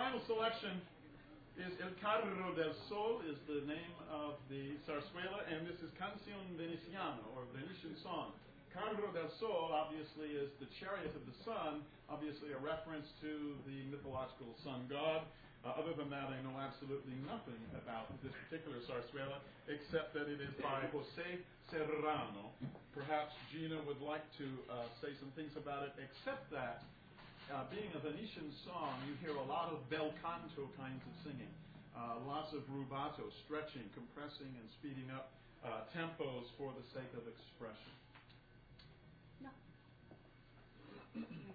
final selection is El Carro del Sol, is the name of the zarzuela, and this is Canción Veneciana, or Venetian song. Carro del Sol, obviously, is the chariot of the sun, obviously a reference to the mythological sun god. Other than that, I know absolutely nothing about this particular zarzuela, except that it is by José Serrano. Perhaps Gina would like to say some things about it, except that being a Venetian song, you hear a lot of bel canto kinds of singing, lots of rubato, stretching, compressing, and speeding up tempos for the sake of expression. No.